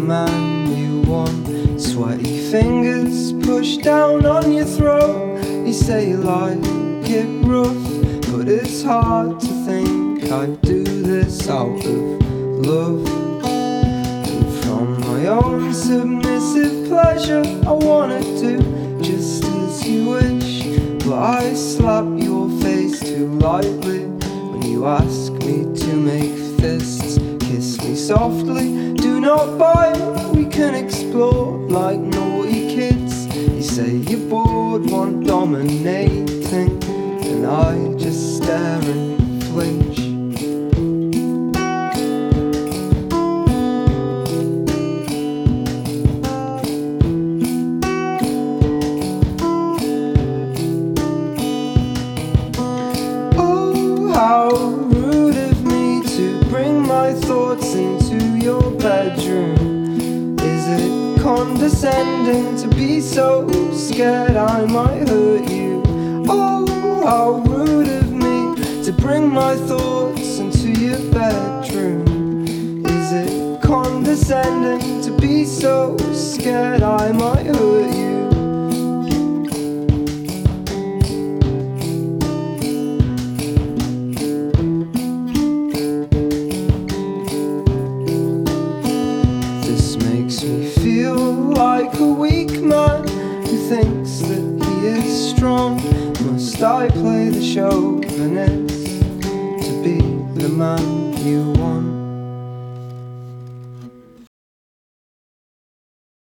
man you want. Sweaty fingers push down on your throat. You say you like it rough, but it's hard to think I'd do this out of love. And from my own submissive pleasure, I wanna do just as you wish, but I slap your face too lightly when you ask me to make fists. Kiss me softly, do not bite, we can explore like naughty kids. You say you're bored, want dominating, and I just stare and flinch. Oh, how rude of me to bring my thoughts into your bedroom. Is it condescending to be so scared I might hurt you? Oh, how rude of me to bring my thoughts into your bedroom. Is it condescending to be so scared I might hurt you? This makes me feel like a weak man who thinks that he is strong. Must I play the chauvinist to be the man you want?